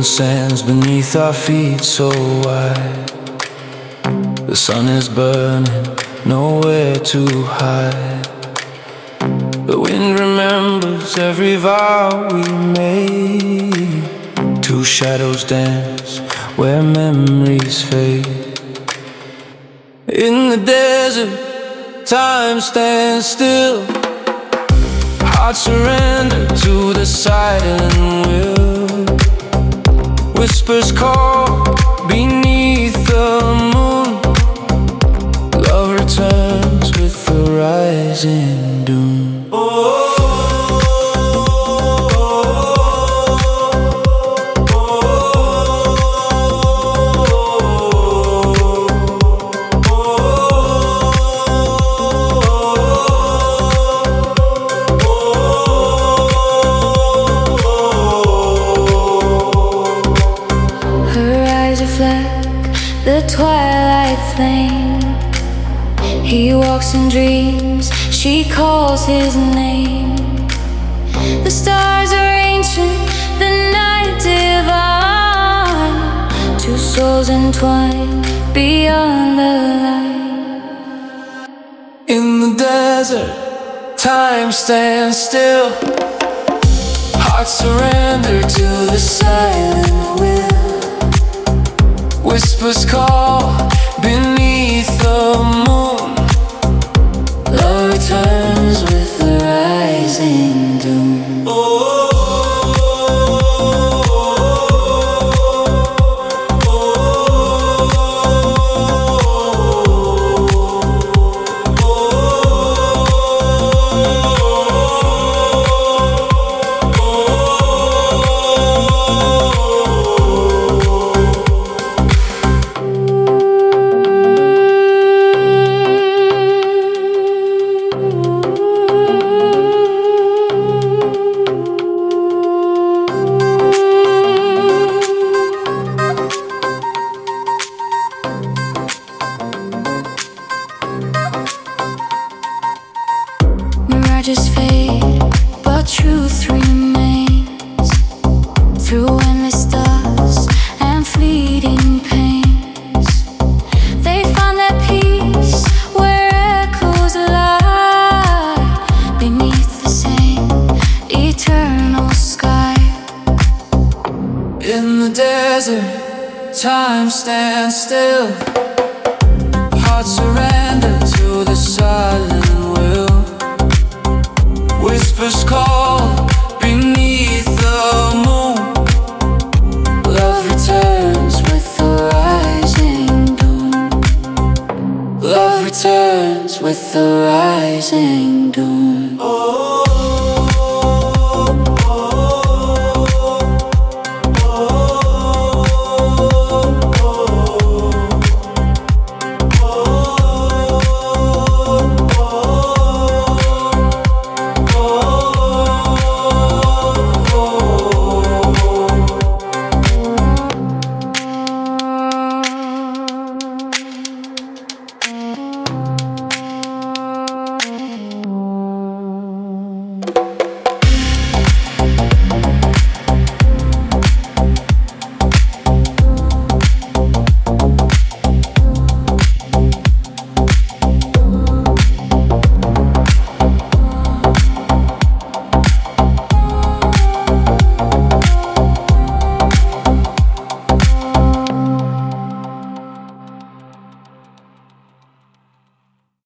sands beneath our feet so wide. The sun is burning, nowhere to hide. The wind remembers every vow we made. Two shadows dance where memories fade. In the desert, time stands still. Hearts surrender to the silent will. Whispers call beneath the moon. Love returns with the rising doom. The twilight flame. He walks in dreams, she calls his name. The stars are ancient, the night divine. Two souls entwined beyond the line. In the desert, time stands still. Hearts surrender to the silent will. Whispers call beneath the moon. Love returns with the rising doom. Mirages fade, but truth remains. Through endless stars and fleeting pains, they find their peace where echoes lie. Beneath the same eternal sky. In the desert, time stands still. Hearts surrender to the silent will. Whispers call